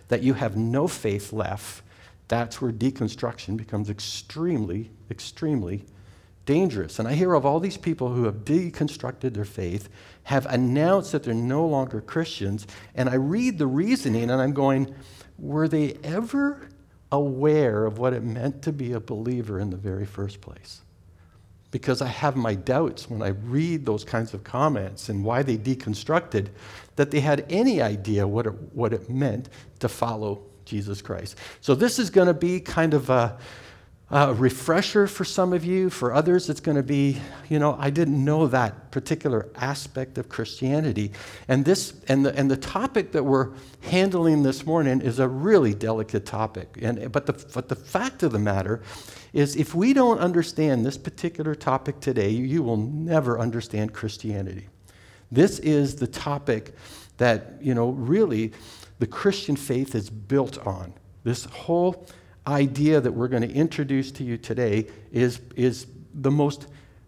that you have no faith left, that's where deconstruction becomes extremely, extremely dangerous. And I hear of all these people who have deconstructed their faith, have announced that they're no longer Christians, and I read the reasoning and I'm going, were they ever aware of what it meant to be a believer in the very first place? Because I have my doubts when I read those kinds of comments and why they deconstructed, that they had any idea what it meant to follow Jesus Christ. So this is going to be kind of a refresher for some of you. For others, it's going to be, I didn't know that particular aspect of Christianity. And the topic that we're handling this morning is a really delicate topic. But the fact of the matter is, if we don't understand this particular topic today, you will never understand Christianity. This is the topic that, really the Christian faith is built on. This whole idea that we're going to introduce to you today is the most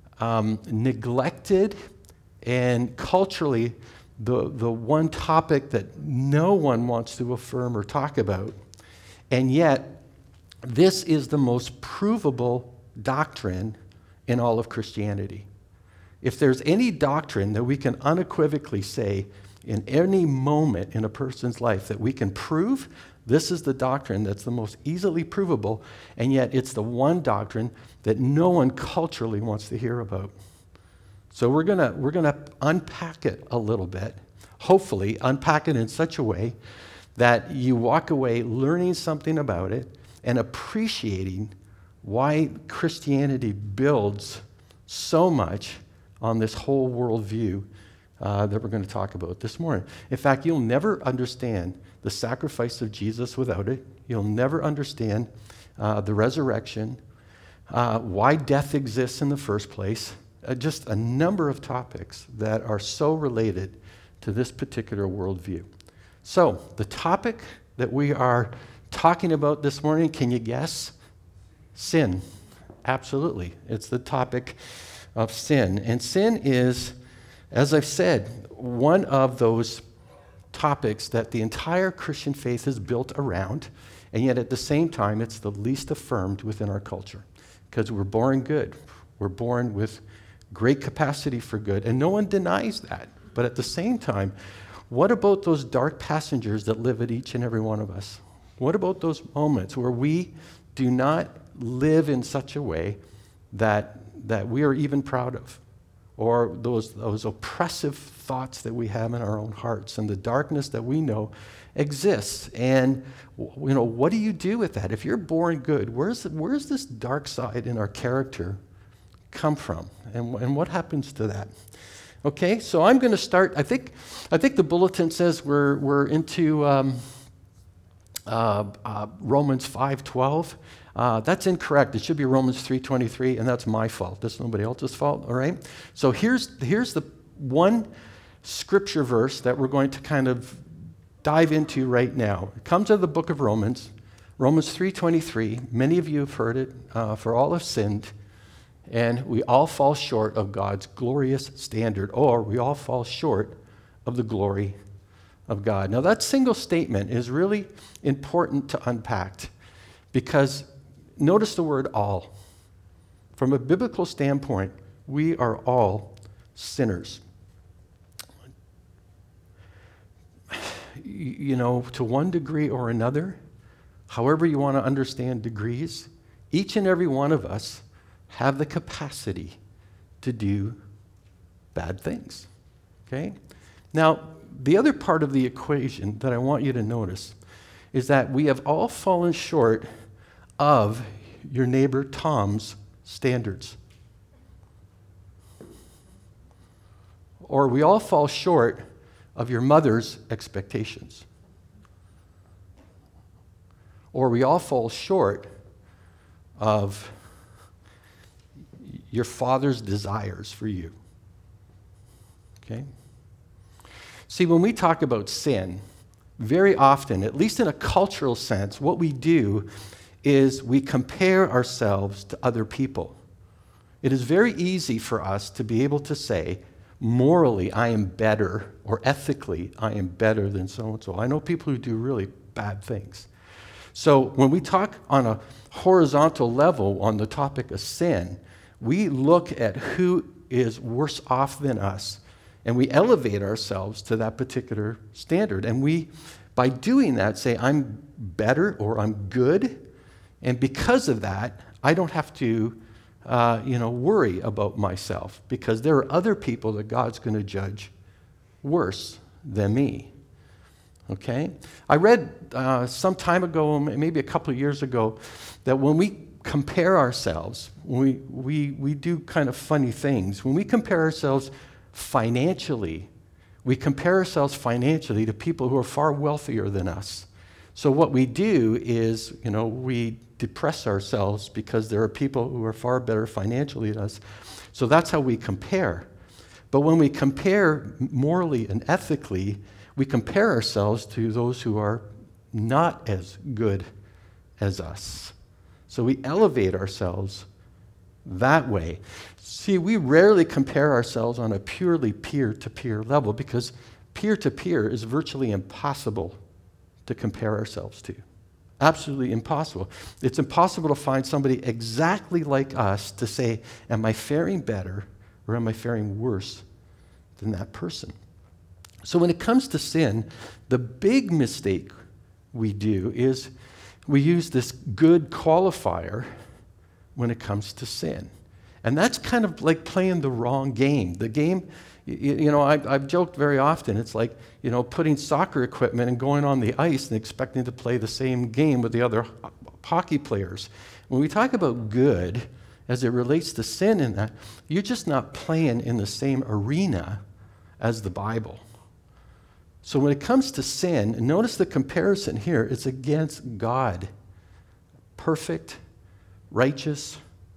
neglected and culturally the one topic that no one wants to affirm or talk about. And yet, this is the most provable doctrine in all of Christianity. If there's any doctrine that we can unequivocally say in any moment in a person's life that we can prove, this is the doctrine that's the most easily provable, and yet it's the one doctrine that no one culturally wants to hear about. So we're gonna unpack it a little bit, hopefully unpack it in such a way that you walk away learning something about it and appreciating why Christianity builds so much on this whole worldview that we're going to talk about this morning. In fact, you'll never understand the sacrifice of Jesus without it. You'll never understand the resurrection, why death exists in the first place, just a number of topics that are so related to this particular worldview. So, the topic that we are talking about this morning, can you guess? Sin. Absolutely. It's the topic of sin. And sin is, as I've said, one of those topics that the entire Christian faith is built around, and yet at the same time, it's the least affirmed within our culture, because we're born good. We're born with great capacity for good, and no one denies that. But at the same time, what about those dark passengers that live at each and every one of us? What about those moments where we do not live in such a way that we are even proud of? Or those oppressive thoughts that we have in our own hearts and the darkness that we know exists. And what do you do with that? If you're born good, where's this dark side in our character come from? And what happens to that? Okay, so I'm going to start. I think the bulletin says we're into Romans 5:12. That's incorrect. It should be Romans 3:23, and that's my fault. That's nobody else's fault, all right? So here's the one scripture verse that we're going to kind of dive into right now. It comes out of the book of Romans, Romans 3:23. Many of you have heard it. For all have sinned, and we all fall short of God's glorious standard, or we all fall short of the glory of God. Now, that single statement is really important to unpack, because notice the word all. From a biblical standpoint, we are all sinners. To one degree or another, however you want to understand degrees, each and every one of us have the capacity to do bad things. Okay? Now, the other part of the equation that I want you to notice is that we have all fallen short of your neighbor Tom's standards. Or we all fall short of your mother's expectations. Or we all fall short of your father's desires for you. Okay? See, when we talk about sin, very often, at least in a cultural sense, what we do is we compare ourselves to other people. It is very easy for us to be able to say, morally, I am better, or ethically, I am better than so-and-so. I know people who do really bad things. So when we talk on a horizontal level on the topic of sin, we look at who is worse off than us, and we elevate ourselves to that particular standard. And we, by doing that, say, I'm better or I'm good, and because of that, I don't have to worry about myself, because there are other people that God's going to judge worse than me. Okay? I read some time ago, maybe a couple of years ago, that when we compare ourselves, we do kind of funny things. When we compare ourselves financially, we compare ourselves financially to people who are far wealthier than us. So what we do is, we depress ourselves because there are people who are far better financially than us. So that's how we compare. But when we compare morally and ethically, we compare ourselves to those who are not as good as us. So we elevate ourselves that way. See, we rarely compare ourselves on a purely peer-to-peer level, because peer-to-peer is virtually impossible to compare ourselves to. Absolutely impossible. It's impossible to find somebody exactly like us to say, am I faring better or am I faring worse than that person? So when it comes to sin, the big mistake we do is we use this good qualifier when it comes to sin. And that's kind of like playing the wrong game. The game, I've joked very often, it's like, putting soccer equipment and going on the ice and expecting to play the same game with the other hockey players. When we talk about good, as it relates to sin in that, you're just not playing in the same arena as the Bible. So when it comes to sin, notice the comparison here, it's against God. Perfect, righteous,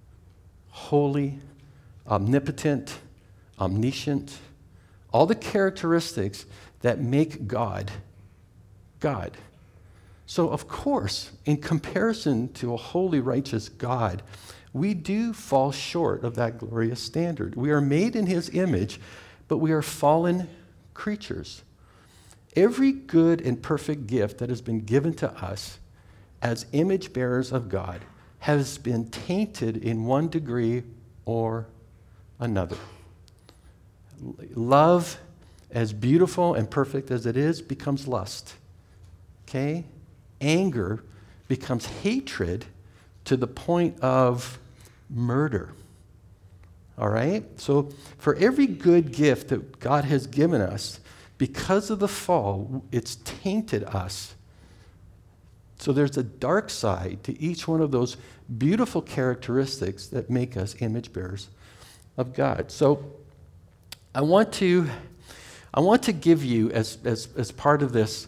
holy, omnipotent, omniscient, all the characteristics that make God, God. So of course, in comparison to a holy, righteous God, we do fall short of that glorious standard. We are made in his image, but we are fallen creatures. Every good and perfect gift that has been given to us as image bearers of God has been tainted in one degree or another. Love, as beautiful and perfect as it is, becomes lust. Okay? Anger becomes hatred to the point of murder. All right? So for every good gift that God has given us, because of the fall, it's tainted us. So there's a dark side to each one of those beautiful characteristics that make us image bearers of God. So I want to give you, as part of this,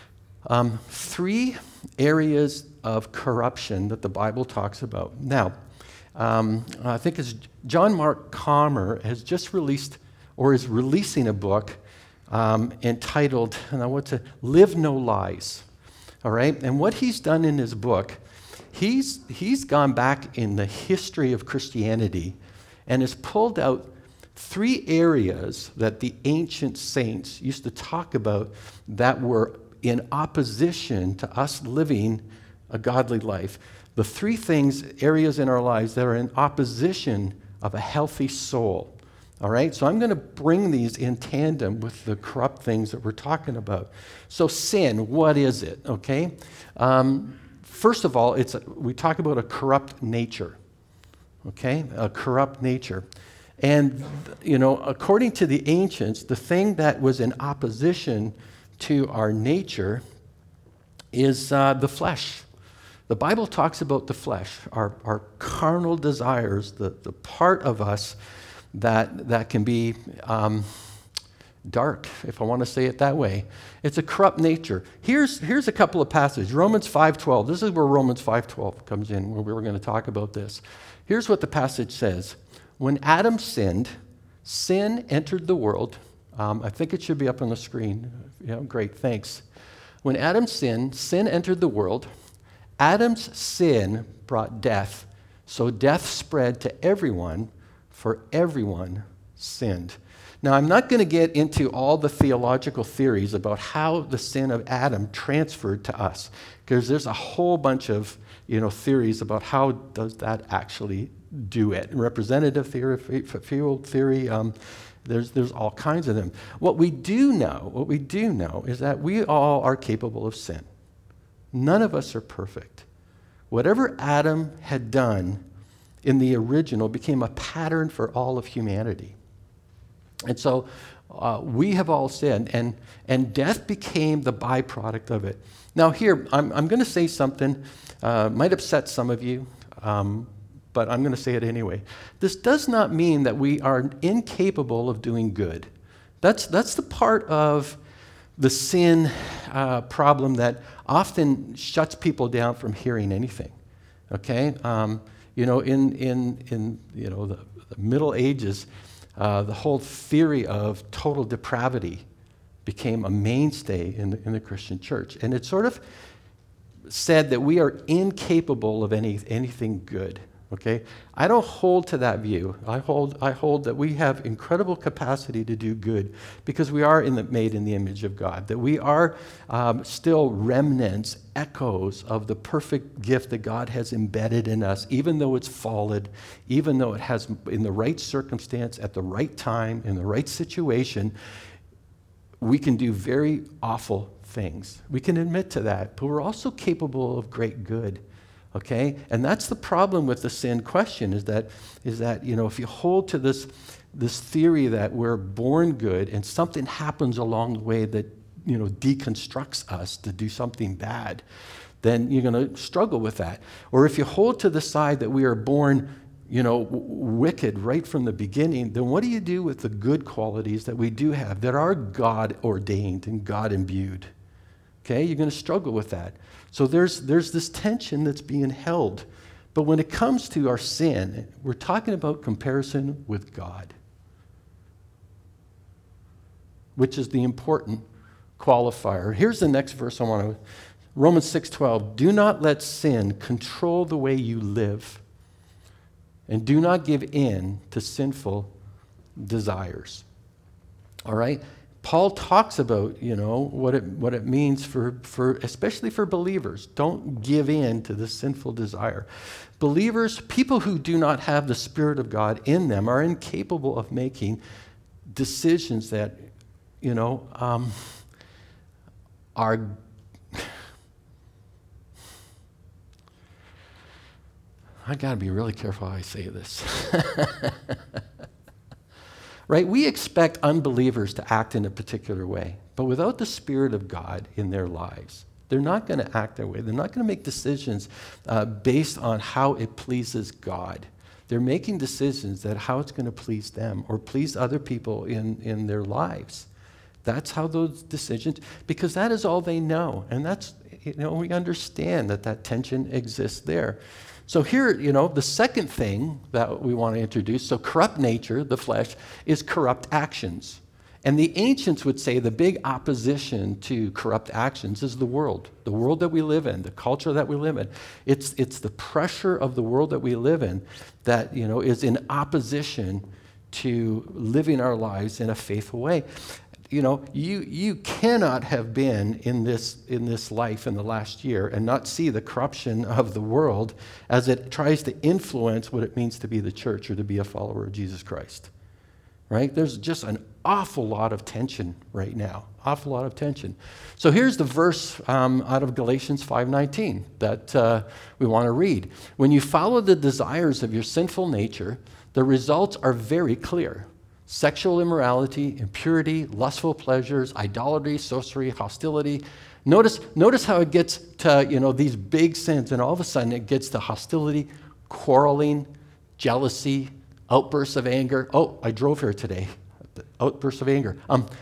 3 areas of corruption that the Bible talks about. Now, I think it's John Mark Comer has just released, or is releasing, a book entitled, Live No Lies. All right? And what he's done in his book, he's gone back in the history of Christianity and has pulled out 3 areas that the ancient saints used to talk about that were in opposition to us living a godly life. The 3 areas in our lives that are in opposition of a healthy soul. All right, so I'm going to bring these in tandem with the corrupt things that we're talking about. So sin, what is it? Okay, first of all, we talk about a corrupt nature. Okay, a corrupt nature, and according to the ancients, the thing that was in opposition to our nature is the flesh. The Bible talks about the flesh, our carnal desires, the part of us that can be dark, if I want to say it that way. It's a corrupt nature. Here's a couple of passages. Romans 5:12. This is where Romans 5:12 comes in, where we're going to talk about this. Here's what the passage says. When Adam sinned, sin entered the world. I think it should be up on the screen. Yeah, great, thanks. When Adam sinned, sin entered the world. Adam's sin brought death, so death spread to everyone, for everyone sinned. Now, I'm not going to get into all the theological theories about how the sin of Adam transferred to us, because there's a whole bunch of theories about how does that actually do it. Representative theory, field theory, there's all kinds of them. What we do know is that we all are capable of sin. None of us are perfect. Whatever Adam had done in the original became a pattern for all of humanity. And so we have all sinned, and death became the byproduct of it. Now here, I'm going to say something, might upset some of you, but I'm going to say it anyway. This does not mean that we are incapable of doing good. That's the part of the sin problem that often shuts people down from hearing anything. Okay, in the Middle Ages, the whole theory of total depravity became a mainstay in the Christian church, and it sort of said that we are incapable of anything good. Okay, I don't hold to that view. I hold that we have incredible capacity to do good because we are made in the image of God, that we are still remnants, echoes of the perfect gift that God has embedded in us, even though it's fallen, even though it has, in the right circumstance, at the right time, in the right situation, we can do very awful things. We can admit to that, but we're also capable of great good. Okay, and that's the problem with the sin question is that if you hold to this theory that we're born good and something happens along the way that deconstructs us to do something bad, then you're going to struggle with that. Or if you hold to the side that we are born wicked right from the beginning, then what do you do with the good qualities that we do have that are God ordained and God imbued? Okay, you're going to struggle with that. So there's this tension that's being held. But when it comes to our sin, we're talking about comparison with God, which is the important qualifier. Here's the next verse I want to, Romans 6:12. Do not let sin control the way you live, and do not give in to sinful desires. All right? Paul talks about, what it means for especially for believers. Don't give in to the sinful desire. Believers, people who do not have the Spirit of God in them, are incapable of making decisions that, are I got to be really careful how I say this. Right? We expect unbelievers to act in a particular way, but without the Spirit of God in their lives, they're not going to act that way. They're not going to make decisions based on how it pleases God. They're making decisions that how it's going to please them or please other people in their lives. That's how those decisions, because that is all they know. And that's, we understand that tension exists there. So here, the second thing that we want to introduce, so corrupt nature, the flesh, is corrupt actions. And the ancients would say the big opposition to corrupt actions is the world that we live in, the culture that we live in. It's the pressure of the world that we live in that, is in opposition to living our lives in a faithful way. You cannot have been in this life in the last year and not see the corruption of the world as it tries to influence what it means to be the church or to be a follower of Jesus Christ. Right? There's just an awful lot of tension right now. Awful lot of tension. So here's the verse out of Galatians 5:19 that we want to read. When you follow the desires of your sinful nature, the results are very clear. Sexual immorality, impurity, lustful pleasures, idolatry, sorcery, hostility. Notice how it gets to, these big sins, and all of a sudden it gets to hostility, quarreling, jealousy, outbursts of anger. Oh, I drove here today. Outbursts of anger.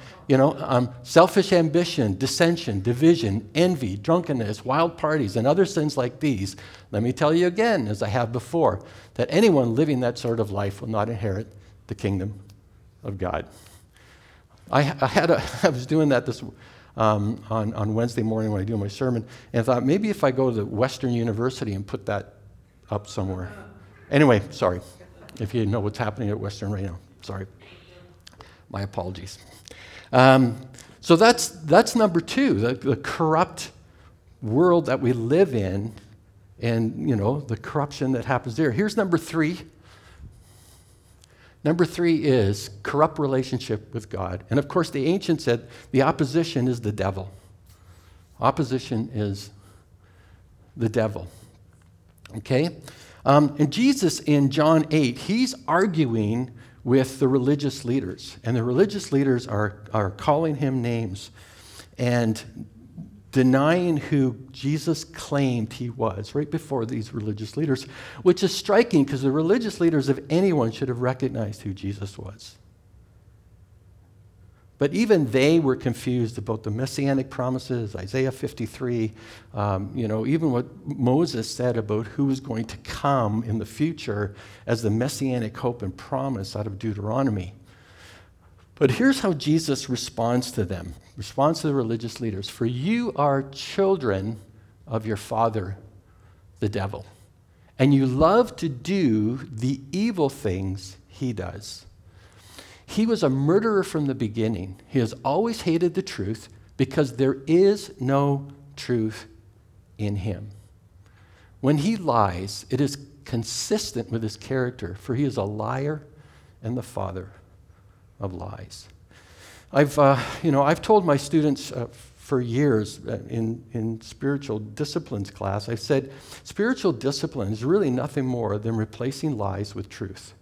Selfish ambition, dissension, division, envy, drunkenness, wild parties, and other sins like these. Let me tell you again, as I have before, that anyone living that sort of life will not inherit the kingdom of God. I was doing that this on Wednesday morning when I do my sermon, and I thought maybe if I go to Western University and put that up somewhere. Anyway, sorry, if you know what's happening at Western right now. Sorry. My apologies. So that's number two, the corrupt world that we live in, and the corruption that happens there. Here's number three. Number three is corrupt relationship with God. And of course, the ancients said the opposition is the devil. Opposition is the devil. Okay? And Jesus in John 8, he's arguing with the religious leaders. And the religious leaders are calling him names and denying who Jesus claimed he was right before these religious leaders, which is striking because the religious leaders, if anyone, should have recognized who Jesus was. But even they were confused about the messianic promises, Isaiah 53, even what Moses said about who was going to come in the future as the messianic hope and promise out of Deuteronomy. But here's how Jesus responds to them, responds to the religious leaders. For you are children of your father, the devil, and you love to do the evil things he does. He was a murderer from the beginning. He has always hated the truth because there is no truth in him. When he lies, it is consistent with his character, for he is a liar and the father of lies. I've told my students for years in spiritual disciplines class, I said spiritual discipline is really nothing more than replacing lies with truth.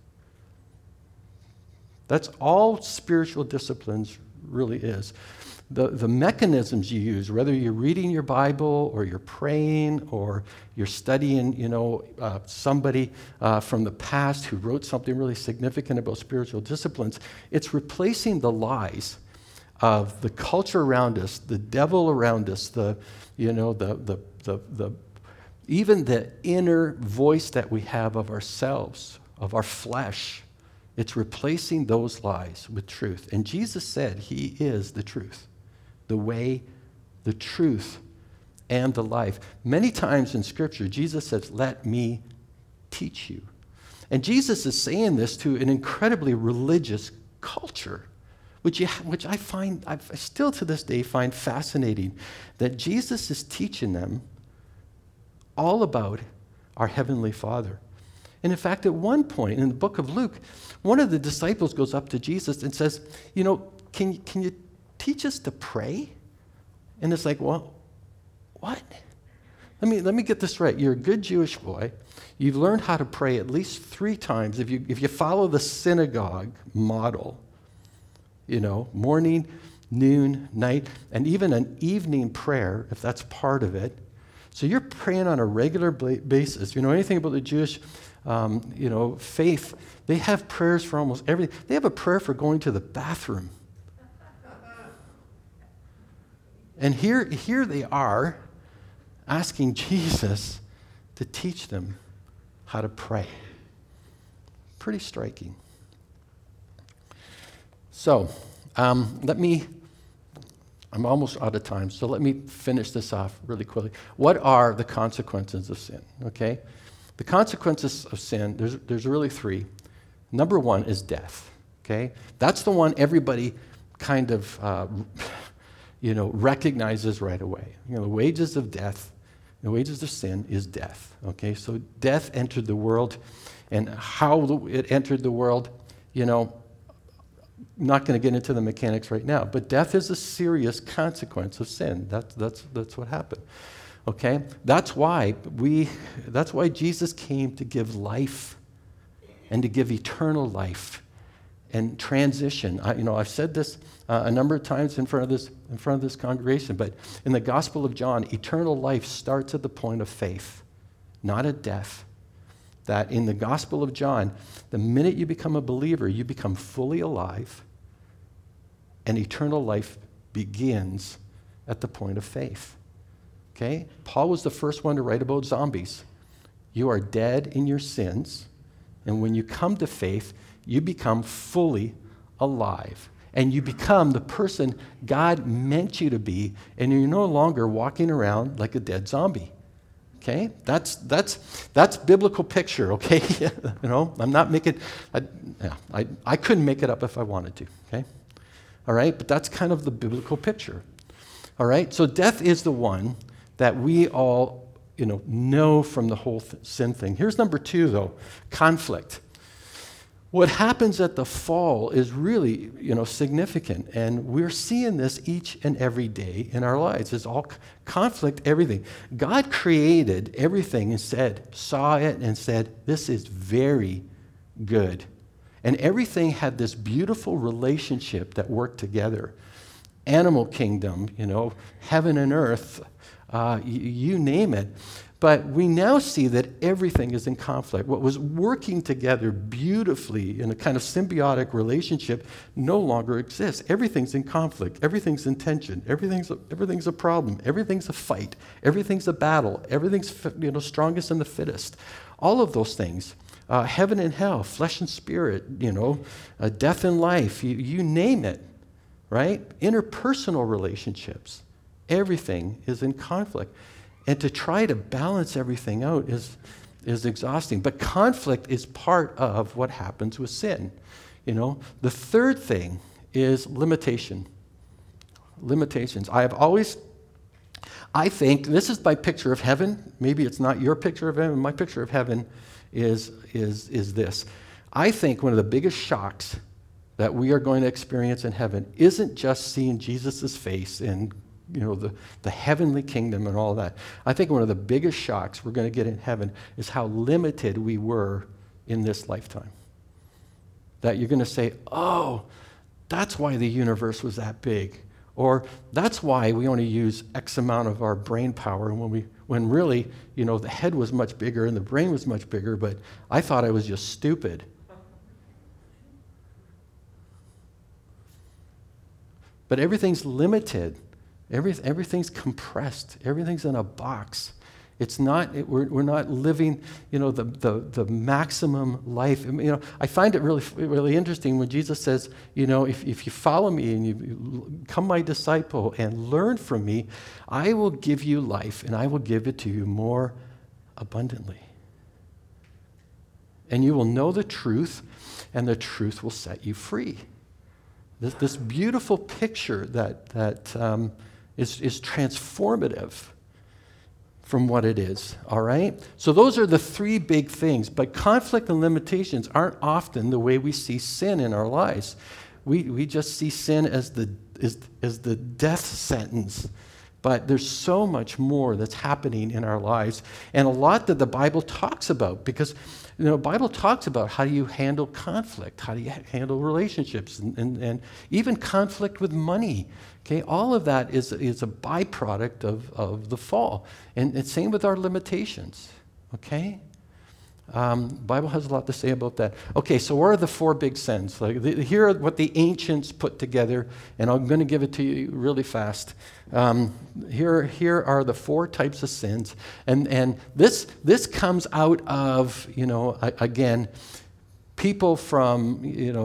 That's all spiritual disciplines really is. The mechanisms you use, whether you're reading your Bible or you're praying or you're studying, somebody from the past who wrote something really significant about spiritual disciplines, it's replacing the lies of the culture around us, the devil around us, even the inner voice that we have of ourselves, of our flesh. It's replacing those lies with truth. And Jesus said he is the truth, the way, the truth, and the life. Many times in Scripture, Jesus says, let me teach you. And Jesus is saying this to an incredibly religious culture, which I still to this day find fascinating, that Jesus is teaching them all about our Heavenly Father. And in fact, at one point in the book of Luke, one of the disciples goes up to Jesus and says, can you teach us to pray? And it's like, well, what? Let me get this right. You're a good Jewish boy. You've learned how to pray at least 3 times. If you follow the synagogue model, morning, noon, night, and even an evening prayer, if that's part of it. So you're praying on a regular basis. Anything about the Jewish faith, they have prayers for almost everything. They have a prayer for going to the bathroom. And here they are asking Jesus to teach them how to pray. Pretty striking. So, I'm almost out of time, so let me finish this off really quickly. What are the consequences of sin? Okay? The consequences of sin, there's really 3. Number 1 is death, okay? That's the one everybody kind of, recognizes right away. The wages of death, the wages of sin is death, okay? So death entered the world, and how it entered the world, I'm not going to get into the mechanics right now, but death is a serious consequence of sin. That's what happened. Okay? That's why Jesus came to give life and to give eternal life and transition. I've said this a number of times in front of this congregation, but in the Gospel of John, eternal life starts at the point of faith, not at death. That in the Gospel of John, the minute you become a believer, you become fully alive, and eternal life begins at the point of faith. Okay? Paul was the first one to write about zombies. You are dead in your sins, and when you come to faith, you become fully alive. And you become the person God meant you to be, and you're no longer walking around like a dead zombie. Okay? That's biblical picture, okay? I'm not making, I couldn't make it up if I wanted to, okay? All right? But that's kind of the biblical picture. All right? So death is the one that we all, know from the whole sin thing. Here's number 2, though, conflict. What happens at the fall is really, significant, and we're seeing this each and every day in our lives. It's all conflict, everything. God created everything and saw it and said, this is very good. And everything had this beautiful relationship that worked together. Animal kingdom, heaven and earth, you name it. But we now see that everything is in conflict. What was working together beautifully in a kind of symbiotic relationship no longer exists. Everything's in conflict. Everything's in tension. Everything's a problem. Everything's a fight. Everything's a battle. Everything's strongest and the fittest. All of those things. Heaven and hell, flesh and spirit, death and life, you name it, right? Interpersonal relationships. Everything is in conflict. And to try to balance everything out is exhausting. But conflict is part of what happens with sin. The third thing is limitation. Limitations. I think, this is my picture of heaven. Maybe it's not your picture of heaven. My picture of heaven is this. I think one of the biggest shocks that we are going to experience in heaven isn't just seeing Jesus' face and the heavenly kingdom and all that. I think one of the biggest shocks we're going to get in heaven is how limited we were in this lifetime. That you're going to say, oh, that's why the universe was that big. Or that's why we only use X amount of our brain power when really, the head was much bigger and the brain was much bigger, but I thought I was just stupid. But everything's limited. Everything's compressed. Everything's in a box. It's not. We're not living, the maximum life. I find it really, really interesting when Jesus says, if you follow me and you become my disciple and learn from me, I will give you life and I will give it to you more abundantly. And you will know the truth, and the truth will set you free. This beautiful picture that is transformative from what it is, all right? So those are the 3 big things, but conflict and limitations aren't often the way we see sin in our lives. We just see sin as the death sentence, but there's so much more that's happening in our lives, and a lot that the Bible talks about, because the Bible talks about how do you handle conflict, how do you handle relationships, and even conflict with money. Okay, all of that is a byproduct of the fall, and same with our limitations. Okay, Bible has a lot to say about that. Okay, so what are the 4 big sins? Here are what the ancients put together, and I'm going to give it to you really fast. Here are the 4 types of sins, and this comes out of again, people from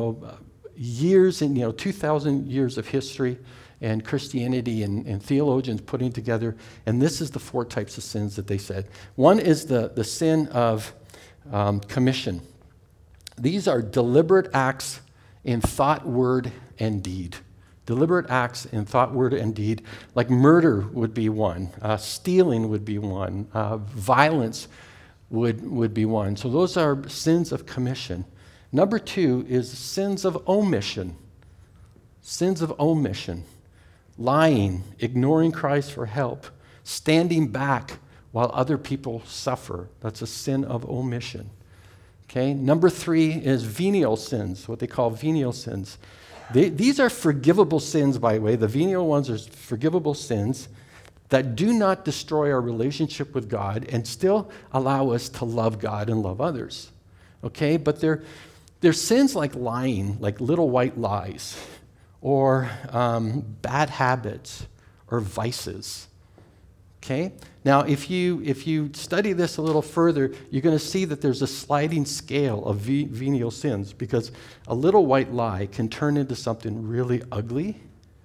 years and 2,000 years of history and Christianity and theologians putting together, and this is the 4 types of sins that they said. One is the sin of commission. These are deliberate acts in thought, word, and deed. Deliberate acts in thought, word, and deed. Like murder would be one. Stealing would be one. Violence would be one. So those are sins of commission. Number 2 is sins of omission. Sins of omission. Lying, ignoring cries for help, standing back while other people suffer. That's a sin of omission. Okay, number 3 is venial sins, what they call venial sins. These are forgivable sins, by the way. The venial ones are forgivable sins that do not destroy our relationship with God and still allow us to love God and love others. Okay, but they're sins like lying, like little white lies, or bad habits, or vices. Okay? Now, if you study this a little further, you're going to see that there's a sliding scale of venial sins, because a little white lie can turn into something really ugly,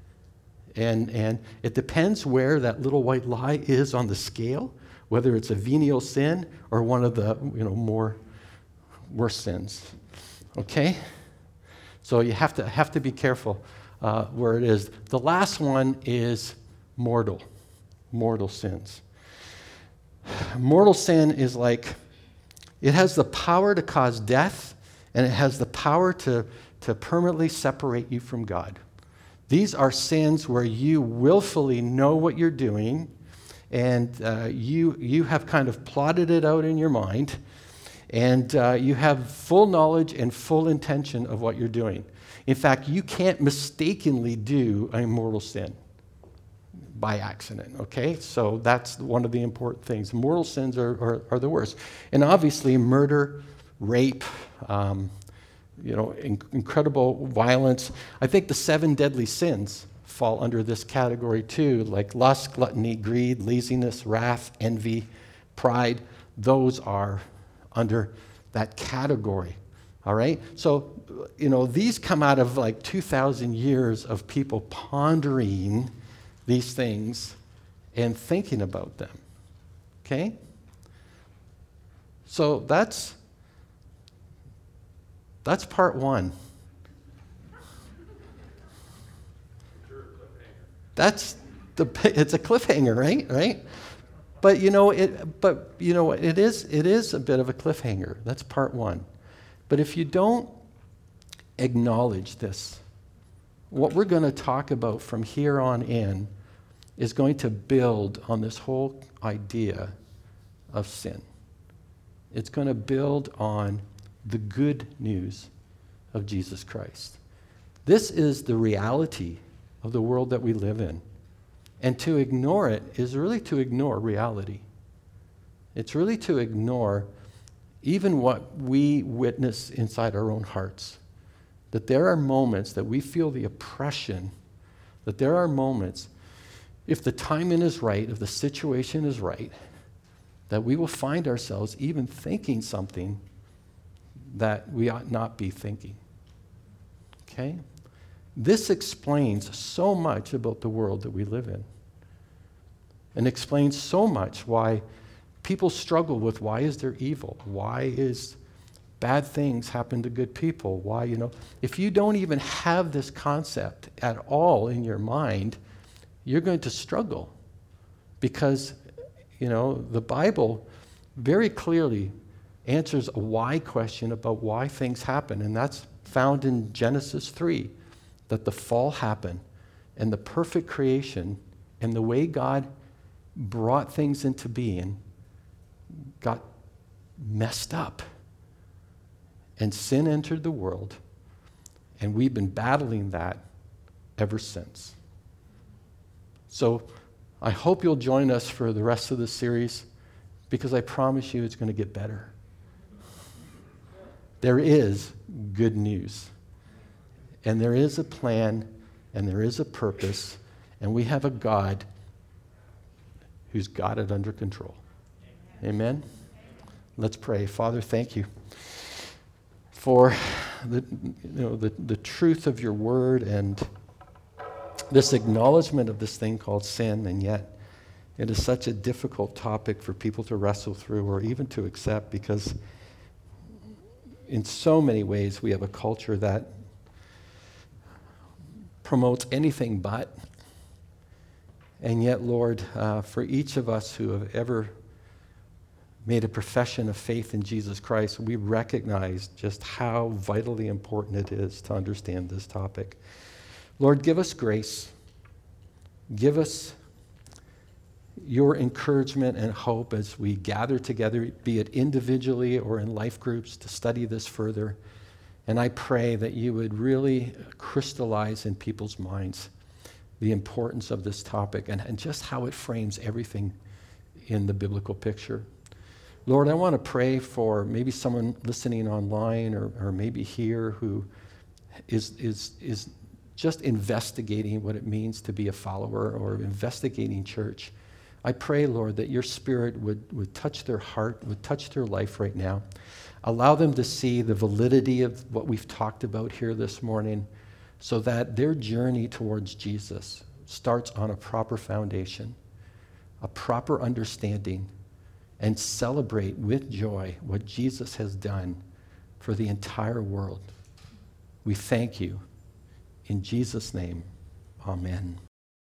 and it depends where that little white lie is on the scale, whether it's a venial sin or one of the more worse sins. Okay? So you have to be careful. where it is. The last one is mortal sins. Mortal sin is like, it has the power to cause death, and it has the power to permanently separate you from God. These are sins where you willfully know what you're doing, and you have kind of plotted it out in your mind, and you have full knowledge and full intention of what you're doing. In fact, you can't mistakenly do a mortal sin by accident, okay? So that's one of the important things. Mortal sins are the worst. And obviously, murder, rape, incredible violence. I think the 7 deadly sins fall under this category too, like lust, gluttony, greed, laziness, wrath, envy, pride. Those are under that category, all right? So, these come out of like 2,000 years of people pondering these things and thinking about them, okay? So that's part 1. It's a cliffhanger, right? But it is a bit of a cliffhanger. That's part 1. But if you don't acknowledge this, what we're going to talk about from here on in is going to build on this whole idea of sin. It's going to build on the good news of Jesus Christ. This is the reality of the world that we live in. And to ignore it is really to ignore reality. It's really to ignore even what we witness inside our own hearts. That there are moments that we feel the oppression, that there are moments, if the timing is right, if the situation is right, that we will find ourselves even thinking something that we ought not be thinking. Okay? This explains so much about the world that we live in. And explains so much why people struggle with why is there evil? Why is bad things happen to good people? Why, if you don't even have this concept at all in your mind, you're going to struggle. Because, the Bible very clearly answers a why question about why things happen. And that's found in Genesis 3, that the fall happened and the perfect creation and the way God brought things into being got messed up. And sin entered the world, and we've been battling that ever since. So I hope you'll join us for the rest of the series, because I promise you it's going to get better. There is good news, and there is a plan, and there is a purpose, and we have a God who's got it under control. Amen? Let's pray. Father, thank you for the truth of your word and this acknowledgement of this thing called sin, and yet it is such a difficult topic for people to wrestle through or even to accept, because in so many ways we have a culture that promotes anything but. And yet, Lord, for each of us who have ever made a profession of faith in Jesus Christ, we recognize just how vitally important it is to understand this topic. Lord, give us grace. Give us your encouragement and hope as we gather together, be it individually or in life groups, to study this further. And I pray that you would really crystallize in people's minds the importance of this topic and just how it frames everything in the biblical picture. Lord, I want to pray for maybe someone listening online or maybe here who is just investigating what it means to be a follower or investigating church. I pray, Lord, that your Spirit would touch their heart, would touch their life right now. Allow them to see the validity of what we've talked about here this morning, so that their journey towards Jesus starts on a proper foundation, a proper understanding, and celebrate with joy what Jesus has done for the entire world. We thank you In Jesus' name, amen.